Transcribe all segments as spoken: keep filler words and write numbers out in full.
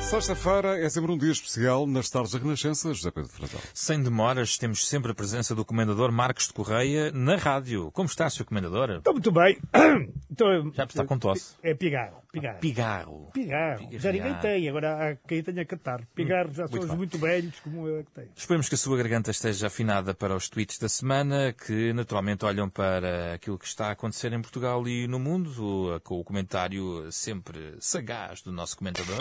Sexta-feira é sempre um dia especial nas tardes da Renascença, José Pedro Frazão. Sem demoras, temos sempre a presença do Comendador Marcos de Correia na rádio. Como está, senhor Comendador? Estou muito bem. Estou, Já está com tosse? É pigarro. Pigarro. Pigarro. Pigarro. Já ninguém tem, agora há quem tenha catarro. Pigarro já são os muito velhos, como eu é que tenho. Esperemos que a sua garganta esteja afinada para os tweets da semana, que naturalmente olham para aquilo que está a acontecer em Portugal e no mundo, com o comentário sempre sagaz do nosso comentador.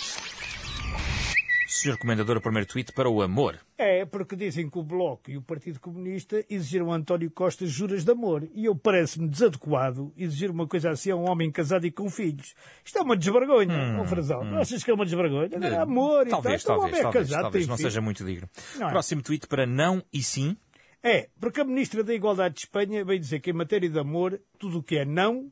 senhor Comendador, o primeiro tweet para o amor. É, porque dizem que o Bloco e o Partido Comunista exigiram a António Costa juras de amor. E eu parece-me desadequado exigir uma coisa assim a um homem casado e com filhos. Isto é uma desvergonha, hum, ó Frazão. Hum. Não achas que é uma desvergonha? É amor talvez, e tal. Talvez, então, talvez, é casado, talvez não filho. seja muito digno. Não é? Próximo tweet para não e sim. É, porque a Ministra da Igualdade de Espanha veio dizer que em matéria de amor, tudo o que é não...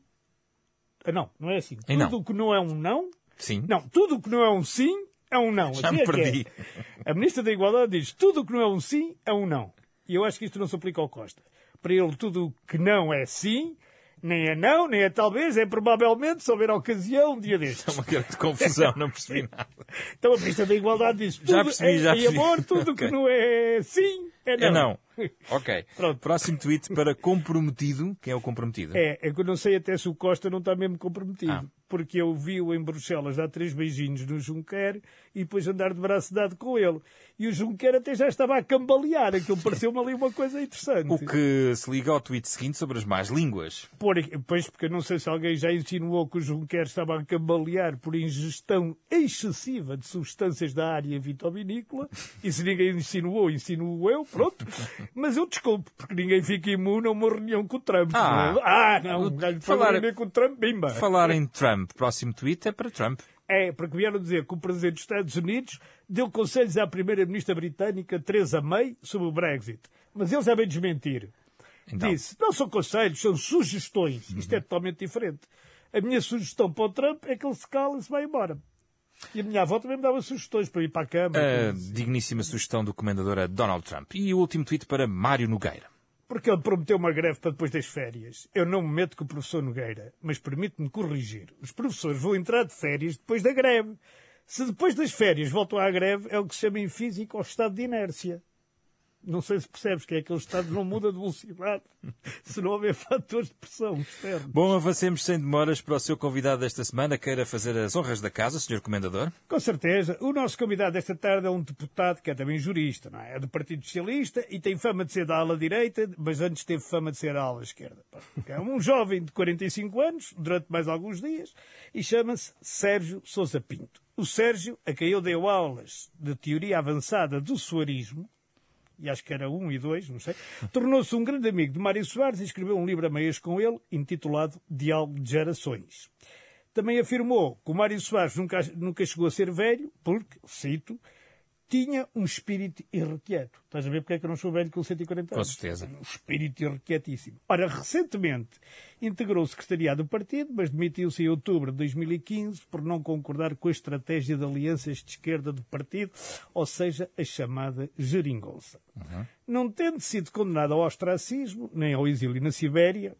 Ah, não, não é assim. E Tudo não. o que não é um não... Sim. Não, tudo o que não é um sim... é um não. Já assim me é que perdi. é. A Ministra da Igualdade diz tudo o que não é um sim é um não. E eu acho que isto não se aplica ao Costa. Para ele, tudo o que não é sim, nem é não, nem é talvez, é provavelmente, se houver ocasião, um dia destes. É uma grande confusão, não percebi nada. Então a Ministra da Igualdade diz tudo Já percebi, já é, percebi. é amor, tudo o Ok. que não é sim é não. É não. Ok. Pronto. Próximo tweet para comprometido. Quem é o comprometido? É, é que eu não sei até se o Costa não está mesmo comprometido. Ah. Porque eu vi-o em Bruxelas dar três beijinhos no Juncker e depois andar de braço dado com ele. E o Juncker até já estava a cambalear. Aquilo pareceu-me ali uma coisa interessante. O que se liga ao tweet seguinte sobre as más línguas. Por, pois, porque eu não sei se alguém já insinuou que o Juncker estava a cambalear por ingestão excessiva de substâncias da área vitivinícola. E se ninguém insinuou, insinuo eu, pronto. Mas eu desculpo, porque ninguém fica imune a uma reunião com o Trump. Ah. não é? ah não, um gajo foi Falar- reunir com o Trump, bimba. Falar em Trump. Próximo tweet é para Trump. É, porque vieram dizer que o Presidente dos Estados Unidos deu conselhos à Primeira-Ministra britânica Theresa May sobre o Brexit. Mas ele já veio desmentir. Então. Disse, não são conselhos, são sugestões. Isto é totalmente diferente. A minha sugestão para o Trump é que ele se cala e se vai embora. E a minha avó também me dava sugestões para ir para a cama. A digníssima sugestão do comendador a Donald Trump. E o último tweet para Mário Nogueira. Porque ele prometeu uma greve para depois das férias. Eu não me meto com o professor Nogueira, mas permite-me corrigir. Os professores vão entrar de férias depois da greve. Se depois das férias voltam à greve, é o que se chama em física o estado de inércia. Não sei se percebes que é aquele estado que não muda de velocidade se não houver fatores de pressão externos. Bom, avancemos sem demoras para o seu convidado desta semana. Queira fazer as honras da casa, senhor Comendador? Com certeza. O nosso convidado desta tarde é um deputado que é também jurista, não é? É do Partido Socialista e tem fama de ser da ala direita, mas antes teve fama de ser da ala esquerda. É um jovem de quarenta e cinco anos, durante mais alguns dias, e chama-se Sérgio Sousa Pinto. O Sérgio, a quem eu dei aulas de teoria avançada do soarismo, e acho que era um e dois, não sei, tornou-se um grande amigo de Mário Soares e escreveu um livro a meias com ele, intitulado Diálogo de Gerações. Também afirmou que o Mário Soares nunca, nunca chegou a ser velho, porque, cito, tinha um espírito irrequieto. Estás a ver porque é que eu não sou velho com cento e quarenta anos? Com certeza. Um espírito irrequietíssimo. Ora, recentemente integrou o secretariado do partido, mas demitiu-se em outubro de dois mil e quinze por não concordar com a estratégia de alianças de esquerda do partido, ou seja, a chamada geringonça. Uhum. Não tendo sido condenado ao ostracismo, nem ao exílio na Sibéria,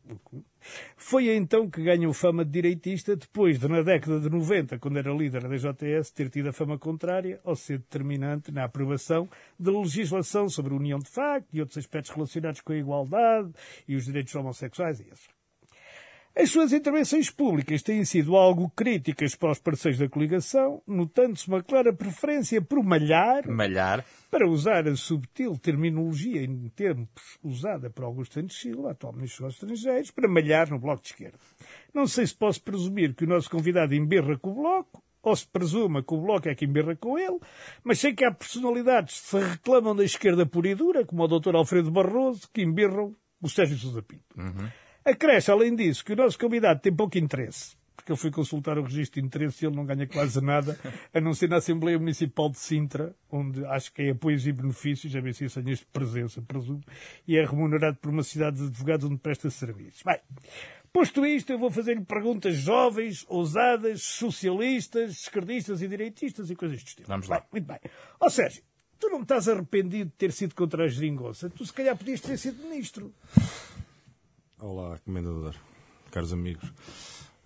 foi então que ganhou fama de direitista, depois de, na década de noventa, quando era líder da J S, ter tido a fama contrária ao ser determinante na aprovação da legislação sobre a união de facto e outros aspectos relacionados com a igualdade e os direitos homossexuais e esses. As suas intervenções públicas têm sido algo críticas para os parceiros da coligação, notando-se uma clara preferência por malhar, Malhar. para usar a subtil terminologia em tempos usada por Augusto Santos Silva, atual Ministro dos Estrangeiros, para malhar no Bloco de Esquerda. Não sei se posso presumir que o nosso convidado embirra com o Bloco, ou se presuma que o Bloco é que embirra com ele, mas sei que há personalidades que se reclamam da esquerda pura e dura, como o doutor Alfredo Barroso, que embirram o Sérgio Sousa Pinto. Uhum. Acresce, além disso, que o nosso convidado tem pouco interesse, porque ele foi consultar o registro de interesse e ele não ganha quase nada, a não ser na Assembleia Municipal de Sintra, onde acho que é apoios e benefícios, a ver se isso tem este presença, presumo, e é remunerado por uma cidade de advogados onde presta serviços. Bem, posto isto, eu vou fazer-lhe perguntas jovens, ousadas, socialistas, esquerdistas e direitistas e coisas do estilo. Vamos lá. Bem, muito bem. Ó Sérgio, tu não estás arrependido de ter sido contra a geringonça? Tu se calhar podias ter sido ministro. Olá, Comendador, caros amigos.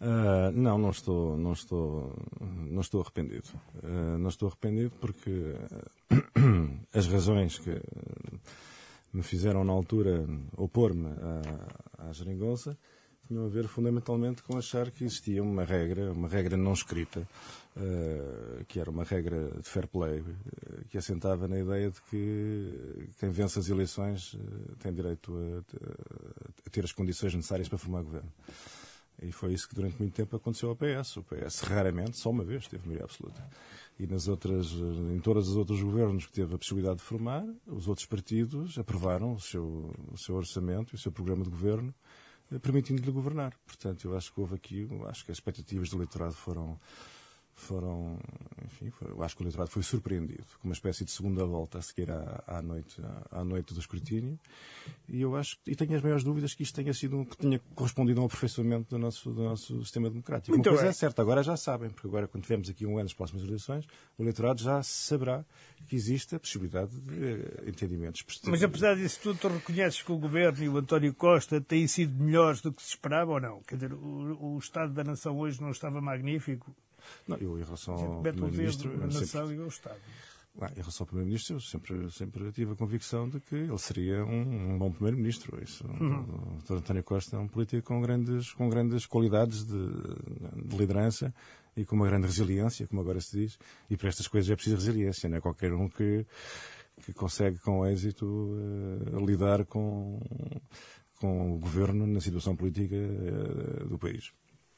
Uh, não, não estou, não estou, não estou arrependido. Uh, não estou arrependido porque uh, as razões que me fizeram na altura opor-me à, à geringonça tinham a ver fundamentalmente com achar que existia uma regra, uma regra não escrita, uh, que era uma regra de fair play, uh, que assentava na ideia de que quem vence as eleições uh, tem direito a, a ter as condições necessárias para formar governo. E foi isso que durante muito tempo aconteceu ao P S. O P S raramente, só uma vez, teve maioria absoluta. E nas outras, em todos os outros governos que teve a possibilidade de formar, os outros partidos aprovaram o seu, o seu orçamento e o seu programa de governo, permitindo-lhe governar. Portanto, eu acho que houve aqui, eu acho que as expectativas do eleitorado foram, foram enfim, foi, eu acho que o eleitorado foi surpreendido, com uma espécie de segunda volta a seguir à, à, noite, à, à noite do escrutínio, e eu acho, e tenho as maiores dúvidas que isto tenha sido, que tenha correspondido a um aperfeiçoamento do nosso, do nosso sistema democrático. Muito uma coisa é. é certa, agora já sabem, porque agora quando tivermos aqui um ano nas próximas eleições, o eleitorado já saberá que existe a possibilidade de uh, entendimentos. Mas apesar disso tudo, tu reconheces que o Governo e o António Costa têm sido melhores do que se esperava ou não? Quer dizer, o, o Estado da Nação hoje não estava magnífico? Não, eu, em relação ao Primeiro-Ministro... A nação e ao Estado. Ah, em relação ao Primeiro-Ministro, eu sempre, sempre tive a convicção de que ele seria um, um bom Primeiro-Ministro. Isso. Uhum. O doutor António Costa é um político com grandes, com grandes qualidades de, de liderança e com uma grande resiliência, como agora se diz. E para estas coisas é preciso resiliência, não é qualquer um que, que consegue com êxito uh, lidar com, com o governo na situação política uh, do país.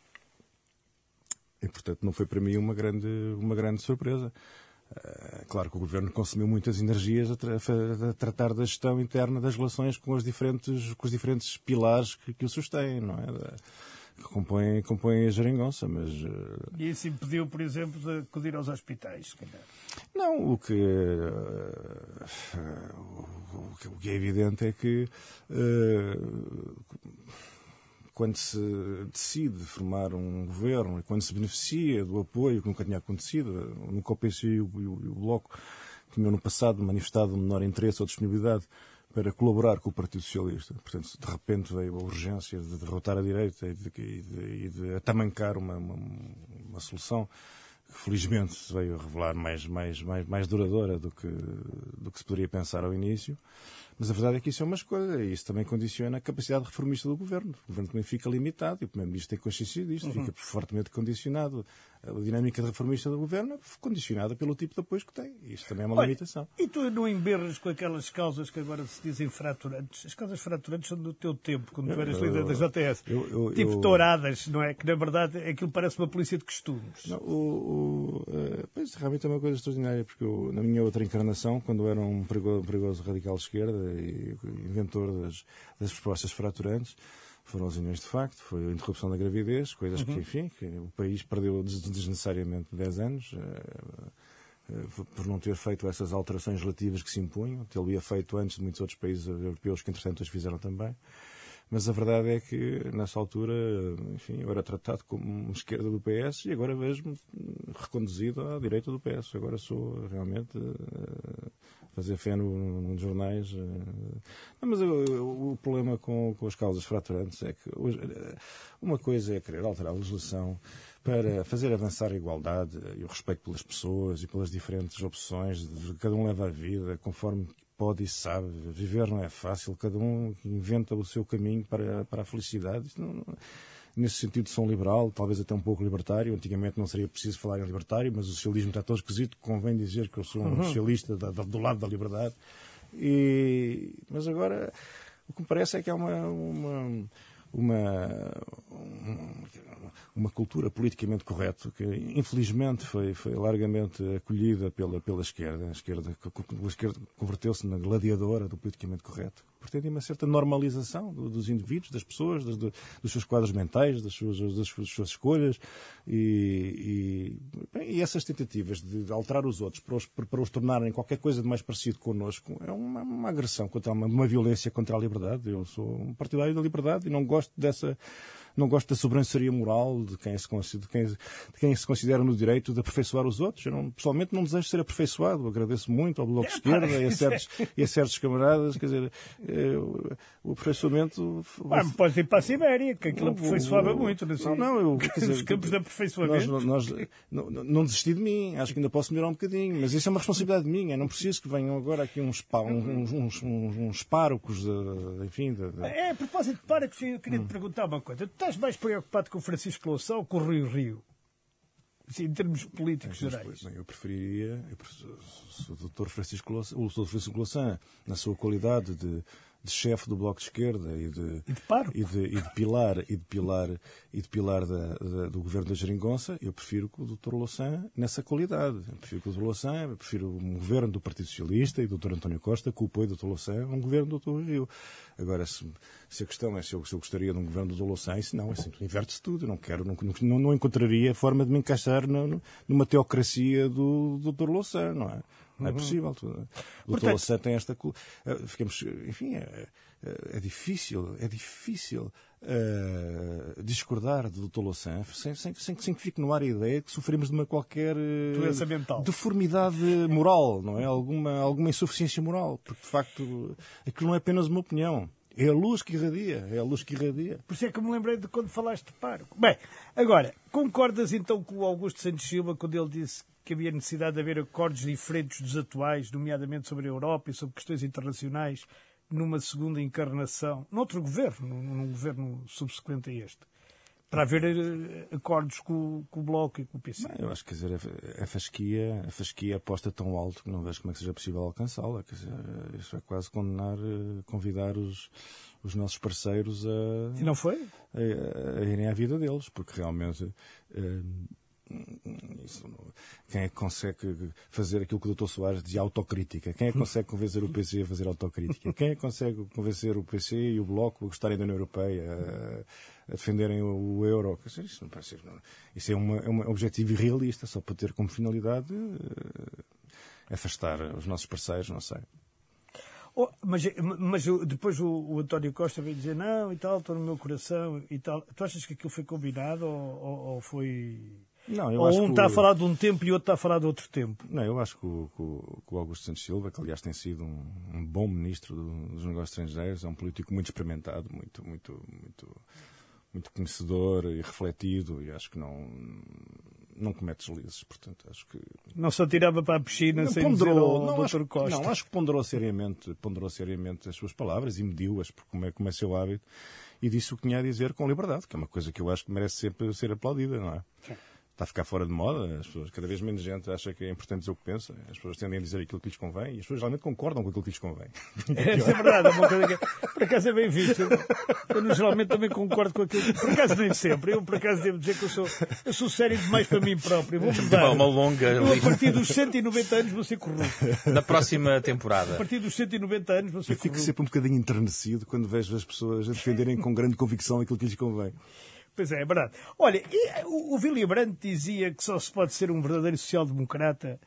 E, portanto, não foi para mim uma grande, uma grande surpresa. Uh, claro que o Governo consumiu muitas energias a, tra a tratar da gestão interna das relações com, as diferentes, com os diferentes pilares que, que o sustêm, não é? Da, que compõem, compõem a geringonça, mas... Uh... E isso impediu, por exemplo, de acudir aos hospitais, se calhar? Não, o que, uh, uh, o, que, o que é evidente é que... Uh, quando se decide formar um governo e quando se beneficia do apoio que nunca tinha acontecido, nunca o P C e o, e o Bloco tinham no passado manifestado um menor interesse ou disponibilidade para colaborar com o Partido Socialista. Portanto, de repente veio a urgência de derrotar a direita e de, e de, e de atamancar uma, uma, uma solução que felizmente se veio a revelar mais, mais, mais, mais duradoura do que, do que se poderia pensar ao início. Mas a verdade é que isso é uma escolha e isso também condiciona a capacidade reformista do Governo. O Governo também fica limitado e o Primeiro-Ministro tem consciência disto, uhum. Fica fortemente condicionado. A dinâmica reformista do Governo é condicionada pelo tipo de apoio que tem. E isso também é uma Olha, limitação. E tu não emberras com aquelas causas que agora se dizem fraturantes? As causas fraturantes são do teu tempo, quando tu eras líder da J S. Eu, eu, tipo eu... touradas, não é? Que na verdade aquilo parece uma polícia de costumes. Não, o, o, uh, pois, realmente é uma coisa extraordinária, porque eu, na minha outra encarnação, quando era um perigoso, perigoso radical de esquerda e inventor das, das propostas fraturantes, foram as uniões de facto, foi a interrupção da gravidez, coisas uhum. que, enfim, que o país perdeu desnecessariamente dez anos uh, uh, por não ter feito essas alterações relativas que se impunham, tê-lo-ia feito antes de muitos outros países europeus que, entretanto, as fizeram também. Mas a verdade é que, nessa altura, enfim, eu era tratado como esquerda do P S e agora vejo-me reconduzido à direita do P S. Agora sou realmente uh, fazer fé no, nos jornais. Uh, não, mas o, o problema com, com as causas fraturantes é que hoje, uma coisa é querer alterar a legislação para fazer avançar a igualdade e o respeito pelas pessoas e pelas diferentes opções. Cada um leva a vida conforme pode e sabe. Viver não é fácil. Cada um inventa o seu caminho para, para a felicidade. Isto não, não, nesse sentido sou um liberal, talvez até um pouco libertário. Antigamente não seria preciso falar em libertário, mas o socialismo está tão esquisito que convém dizer que eu sou um uhum. socialista da, da, do lado da liberdade. E, mas agora o que me parece é que há uma... uma Uma, uma cultura politicamente correta que, infelizmente, foi, foi largamente acolhida pela, pela esquerda. A esquerda, a esquerda converteu-se na gladiadora do politicamente correto. Pretende uma certa normalização do, dos indivíduos, das pessoas, das, do, dos seus quadros mentais, das suas, das suas, das suas escolhas. E, e, bem, e essas tentativas de alterar os outros para os, para os tornarem qualquer coisa de mais parecido connosco é uma, uma agressão, contra uma, uma violência contra a liberdade. Eu sou um partidário da liberdade e não gosto dessa, não gosto da sobranceria moral de quem se, de quem, de quem se considera no direito de aperfeiçoar os outros. Eu não, pessoalmente não desejo ser aperfeiçoado. Agradeço muito ao Bloco de Esquerda e a certos, e a certos camaradas. Quer dizer, eu, o aperfeiçoamento... Ah, pode ir para a Sibéria, que aquilo aperfeiçoava muito. Não, não, eu... Quer dizer, os campos de aperfeiçoamento. Nós, nós, não, não desisti de mim. Acho que ainda posso melhorar um bocadinho. Mas isso é uma responsabilidade minha. Não preciso que venham agora aqui uns, uns, uns, uns, uns párocos, de, enfim... De, de... É, a propósito de párocos, eu queria te hum. perguntar uma coisa. Tu estás mais preocupado com o Francisco Louçã ou com o Rio Rio? Assim, em termos políticos é, gerais. Bem, eu preferiria... Eu, se o doutor Francisco Louçã, o doutor Francisco Louçã, na sua qualidade de... de chefe do Bloco de Esquerda e de, e de, paro. E de, e de pilar, e de pilar, e de pilar da, da, do governo da Geringonça, eu prefiro que o doutor Louçã nessa qualidade. Eu prefiro que o doutor Louçã, eu prefiro um governo do Partido Socialista e do doutor António Costa, com o apoio do doutor Louçã, um governo do doutor Rio. Agora, se, se a questão é se eu, se eu gostaria de um governo do doutor Louçã, isso não, é assim, inverte-se tudo. Eu não quero, não, não, não encontraria forma de me encaixar no, numa teocracia do, do doutor Louçã, não é? Não é possível. O doutor Louçã tem esta... Ficamos, enfim, é, é difícil, é difícil uh, discordar do doutor Louçã sem, sem, sem, sem que fique no ar a ideia que sofremos de uma qualquer doença mental, deformidade moral, não é? Alguma, alguma insuficiência moral. Porque, de facto, aquilo não é apenas uma opinião. É a luz que irradia, é a luz que irradia. Por isso é que eu me lembrei de quando falaste de pároco. Bem, agora, concordas então com o Augusto Santos Silva quando ele disse que havia necessidade de haver acordos diferentes dos atuais, nomeadamente sobre a Europa e sobre questões internacionais, numa segunda encarnação, noutro governo, num, num governo subsequente a este, para haver uh, acordos com, com o Bloco e com o P C? Bem, eu acho que, quer dizer, a, a fasquia, a fasquia aposta tão alto que não vejo como é que seja possível alcançá-la. Quer dizer, isso é quase condenar, convidar os, os nossos parceiros a... E não foi? A, a, a irem à vida deles, porque realmente... Uh, Isso, quem é que consegue fazer aquilo que o doutor Soares dizia, autocrítica? Quem é que consegue convencer o P C a fazer autocrítica? Quem é que consegue convencer o P C e o Bloco a gostarem da União Europeia, a, a defenderem o, o euro? Isso, não parece, não. Isso é, uma, é um objetivo irrealista, só para ter como finalidade uh, afastar os nossos parceiros, não sei. Oh, mas, mas depois o, o António Costa veio dizer não e tal, estou no meu coração e tal. Tu achas que aquilo foi combinado ou, ou, ou foi... Não, eu Ou acho um que está o... a falar de um tempo e o outro está a falar de outro tempo? Não, eu acho que o, que o Augusto Santos Silva, que aliás tem sido um, um bom ministro do, dos negócios estrangeiros, é um político muito experimentado, muito, muito, muito, muito conhecedor e refletido, e acho que não, não comete deslizes, portanto, acho que... Não só tirava para a piscina não, sem ponderou, dizer ao não, doutor acho, Costa. Não, acho que ponderou seriamente, ponderou seriamente as suas palavras e mediu-as, como é, como é seu hábito, e disse o que tinha a dizer com liberdade, que é uma coisa que eu acho que merece sempre ser aplaudida, não é? Sim. Está a ficar fora de moda, as pessoas, cada vez menos gente acha que é importante dizer o que pensa, as pessoas tendem a dizer aquilo que lhes convém e as pessoas geralmente concordam com aquilo que lhes convém. É, isso é verdade, é uma coisa que, por acaso é bem visto. Eu geralmente também concordo com aquilo, por acaso nem sempre, eu por acaso devo dizer que eu sou, eu sou sério demais para mim próprio, vou mudar. Uma longa eu a partir dos cento e noventa anos vou ser corrupto. Na próxima temporada. A partir dos cento e noventa anos vou ser eu corrupto. Fico sempre um bocadinho enternecido quando vejo as pessoas a defenderem com grande convicção aquilo que lhes convém. Pois é, é verdade. Olha, e, o, o Willy Brandt dizia que só se pode ser um verdadeiro social-democrata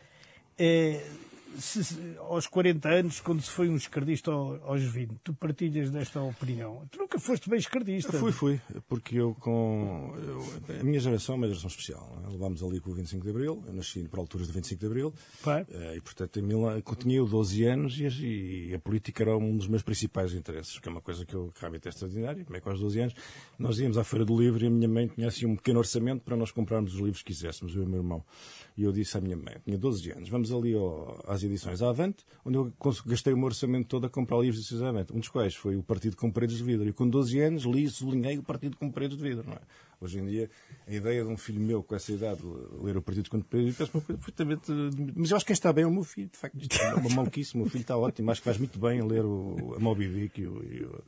eh, se, se, aos quarenta anos, quando se foi um esquerdista ao, aos vinte. Tu partilhas desta opinião? Tu nunca foste bem esquerdista. Eu fui, fui. Porque eu com... Eu, a minha geração é uma geração especial. Não é? Levámos ali com o vinte e cinco de Abril. Eu nasci para alturas do vinte e cinco de Abril. Eh, e, portanto, em mil, eu tinha doze anos e a, e a política era um dos meus principais interesses, que é uma coisa que eu que realmente é extraordinária. Como é que aos doze anos nós íamos à Feira do Livro e a minha mãe tinha assim um pequeno orçamento para nós comprarmos os livros que quiséssemos, eu e o meu irmão. E eu disse à minha mãe, tinha doze anos, vamos ali ao, às edições Avante, onde eu gastei o meu orçamento todo a comprar livros de edições Avante, um dos quais foi o Partido com Paredes de Vidro. E com doze anos li e sublinhei o Partido com Paredes de Vidro, não é? Hoje em dia, a ideia de um filho meu com essa idade ler o Partido com Paredes de Vidro, perfeitamente... Mas eu acho que quem está bem é o meu filho, de facto. É uma maluquice, o meu filho está ótimo, acho que faz muito bem a ler o, a Moby Dick e o... E o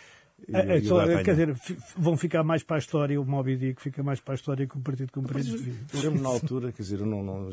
E, é, e só, quer dizer, vão ficar mais para a história, o Moby Dick fica mais para a história que o Partido com Paredes de Vidro. Eu lembro na altura, quer dizer, eu não... não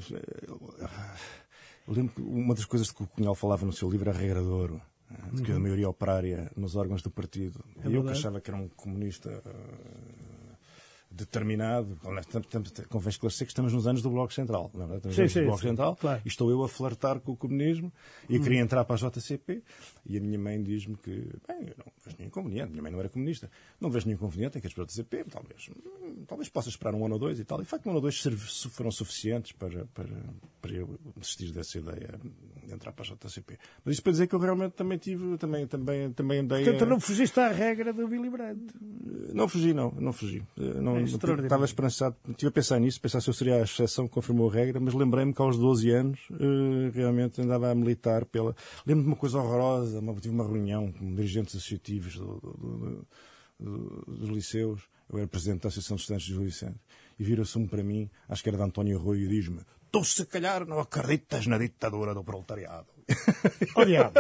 eu lembro que uma das coisas que o Cunhal falava no seu livro era a regra de ouro, de que a maioria operária nos órgãos do partido. É e eu que achava que era um comunista uh, determinado. Convém esclarecer que estamos nos anos do Bloco Central. Não é? Estamos Sim, nos anos sim, do Bloco sim, Central claro. e estou eu a flertar com o comunismo e Hum. queria entrar para a J C P e a minha mãe diz-me que, bem, eu não vejo nenhum inconveniente. Minha mãe não era comunista. Não vejo nenhum inconveniente em que as J C P, talvez, talvez possa esperar um ano ou dois e tal. E, de facto, um ano ou dois foram suficientes para, para, para eu desistir dessa ideia de entrar para a J C P. Mas isto para dizer que eu realmente também tive, também, também, também andei... Portanto, a... não fugiste à regra do Willy Brandt. Não fugi, não, não fugi. Não, É não, extraordinário. estava esperançado, estive a pensar nisso, pensar se eu seria a exceção que confirmou a regra, mas lembrei-me que aos doze anos eh, realmente andava a militar pela... Lembro-me de uma coisa horrorosa, uma, tive uma reunião com dirigentes associativos do, do, do, do, dos liceus, eu era presidente da Associação de Estudantes de Gil Vicente, e vira-se-me para mim, acho que era de António Rui, e diz-me: tu se calhar não acreditas na ditadura do proletariado. Oh, diabo.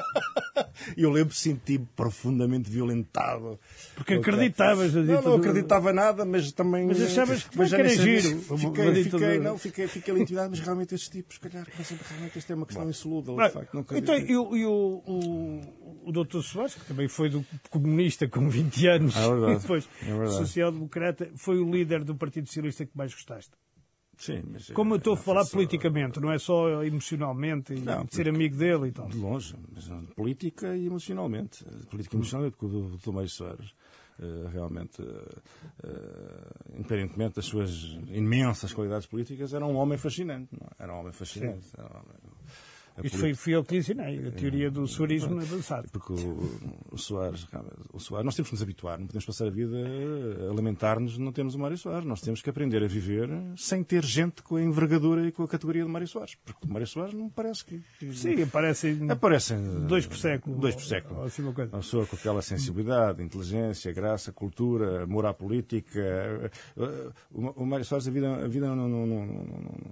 E eu lembro de sentir-me profundamente violentado. Porque acreditavas na Não, não ditadura. acreditava nada, mas também... Mas achavas que mas já era nem sabia. giro, Fiquei, uma fiquei, ditadura. não, fiquei, fiquei ali intimidado, mas realmente estes tipos, se calhar, realmente isto é uma questão insolúvel, Bem, de facto. Não então, acredito. e, o, e o, o, o doutor Soares, que também foi do comunista com vinte anos, É verdade, e depois é verdade. social-democrata, foi o líder do Partido Socialista que mais gostaste. Sim, mas, Como eu estou a não falar foi só- politicamente, não é só emocionalmente, e Não, de ser amigo dele e tal. De longe, mas não, de política e emocionalmente. Política e emocionalmente, porque o doutor Mário Soares, eh, realmente, eh, eh, independentemente das suas imensas qualidades políticas, era um homem fascinante. Não é? Era um homem fascinante. Era um homem... A Isto política- foi, fui eu que lhe ensinei, a teoria do suarismo avançado. Porque o, o Soares, o Soares, nós temos que nos habituar, não podemos passar a vida a lamentar-nos de não termos o Mário Soares. Nós temos que aprender a viver sem ter gente com a envergadura e com a categoria do Mário Soares. Porque o Mário Soares não parece que... que Sim, aparecem aparecem dois por século. Dois por século. Ou assim uma coisa. Uma pessoa com aquela sensibilidade, inteligência, graça, cultura, amor à política. O, o Mário Soares, a vida, a vida não, não, não, não,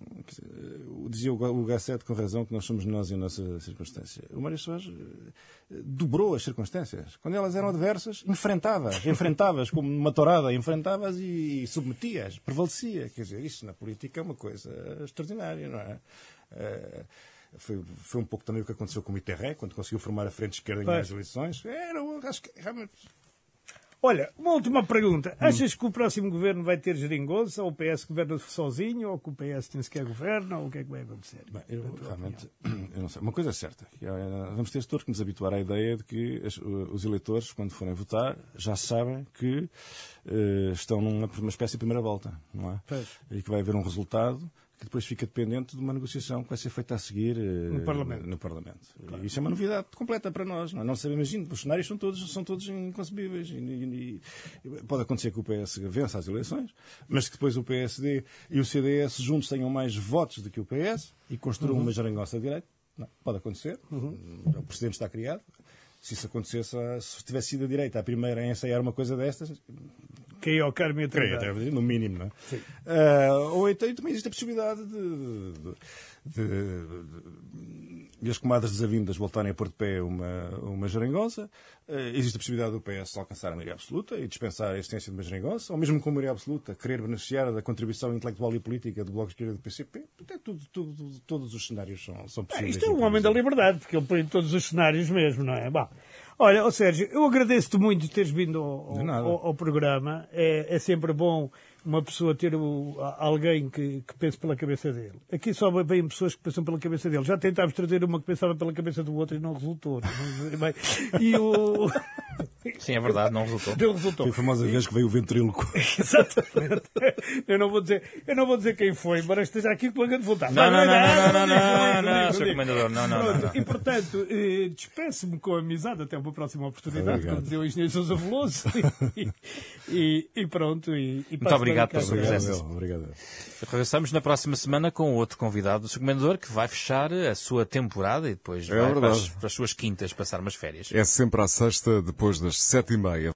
não dizia o Gasset com razão que nós somos nós em nossa circunstância. O Mário Soares dobrou as circunstâncias. Quando elas eram adversas, enfrentavas, enfrentavas como uma tourada, enfrentavas e submetias, prevalecia. Quer dizer, isso na política é uma coisa extraordinária, não é? Uh, foi, foi um pouco também o que aconteceu com o Mitterrand, quando conseguiu formar a frente esquerda em Pois. as eleições. Era, acho que realmente... Olha, uma última pergunta. Achas que o próximo governo vai ter geringonça, ou o P S governa sozinho, ou que o P S nem sequer governa, ou o que é que vai acontecer? Bem, eu, realmente, eu não sei. Uma coisa é certa. Que é, vamos ter todos que nos habituar à ideia de que as, os eleitores, quando forem votar, já sabem que uh, estão numa, numa espécie de primeira volta, não é? Pois. E que vai haver um resultado que depois fica dependente de uma negociação que vai ser feita a seguir uh, No Parlamento. No Parlamento. Claro. E isso é uma novidade completa para nós. Não, é? Não sabemos, imagino, os cenários são todos, são todos inconcebíveis. E, e, e, pode acontecer que o P S vença as eleições, mas que depois o P S D e o C D S juntos tenham mais votos do que o P S e construam uhum. uma jarangoça de direita. Não, pode acontecer. Uhum. O precedente está criado. Se isso acontecesse, se tivesse sido a direita a primeira a ensaiar uma coisa destas... Caiu ao Carme e Creio, no mínimo, não é? Sim. Uh, ou então também existe a possibilidade de, de, de, de as comadres desavindas voltarem a pôr de pé uma, uma geringonça. Uh, existe a possibilidade do P S alcançar a maioria absoluta e dispensar a existência de uma geringonça, ou mesmo com a maioria absoluta, querer beneficiar da contribuição intelectual e política do Bloco de Esquerda e do P C P. É tudo, tudo, todos os cenários são, são possíveis. Ah, isto é um homem da liberdade, porque ele põe todos os cenários mesmo, não é? Bom, olha, oh Sérgio, eu agradeço-te muito de teres vindo ao, ao, ao programa. É, é sempre bom uma pessoa ter o, alguém que, que pense pela cabeça dele. Aqui só vêm pessoas que pensam pela cabeça dele. Já tentámos trazer uma que pensava pela cabeça do outro e não resultou. Não? E o... Sim, é verdade, não resultou. Não resultou. Foi a famosa vez que veio o ventríloco. Exatamente. Eu não vou dizer, eu não vou dizer quem foi, embora esteja aqui com a grande vontade. Não, não, não, não, não, não, não, senhor Comendador, não, não, não. E, portanto, eh, despeço-me com amizade até uma próxima oportunidade, como dizia o engenheiro Sousa Veloso. E, e, e pronto. E, e Muito obrigado pela sua presença. Obrigado. Regressamos na próxima semana com outro convidado do Comendador que vai fechar a sua temporada e depois É vai para as, verdade. para as suas quintas passar umas férias. É sempre à sexta, depois das sete e meia.